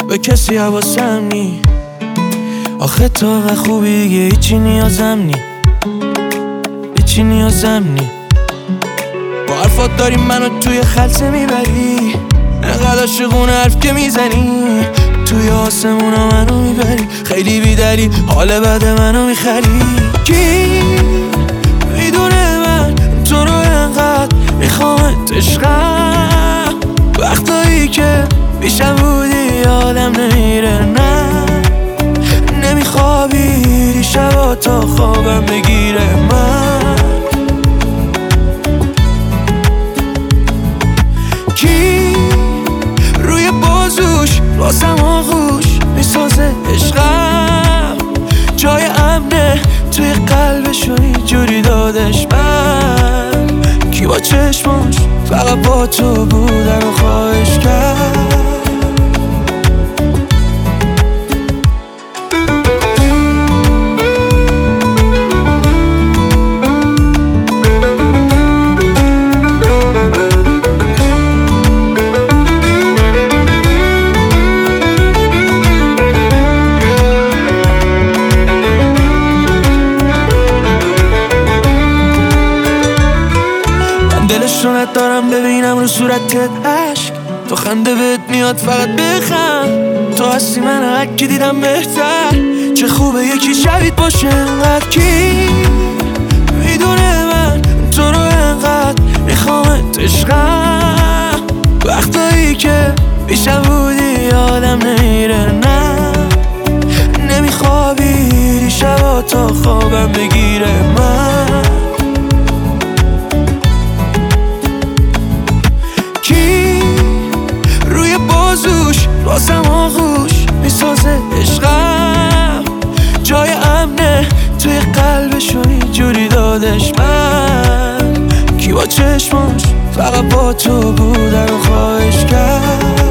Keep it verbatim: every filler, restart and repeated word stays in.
به کسی حواسم نی. آخه تو خوبی دیگه هیچی نیازم نی، هیچی نیازم نی. با حرفات داری منو توی خلطه میبری، انقدر عاشقونه حرف که میزنی، توی آسمونا منو میبری. خیلی بیدلی حال بد منو میخری. کی میدونه من تو رو انقدر میخوامت عشقم، وقتایی که بیشم بودی آدم نمیره. نه نمیخوابی شبا تا خوابم بگیره. من کی روی بازوش واسم آغوش میسازه عشقم، جای امنه توی قلبشو اینجوری دادش. من کی با چشماش فقط با تو بودن و خواهش کرد. دلش رو ندارم ببینم رو صورتت عشق، تو خنده بهت میاد فقط بخند. تو هستی من هر کی دیدم بهتر، چه خوبه یکی شبیت باشه انقدر. کی میدونه من تو رو انقدر میخوامت عشقم، وقتایی که بیشم بودی آدم نمیره. نه نمیخوابی شبا تا خوابم بگیره. من واسم آغوش میسازه عشقم، جای امنه توی قلبشو اینجوری دادش. من کی با چشماش فقط با تو بودن و خواهش کرد.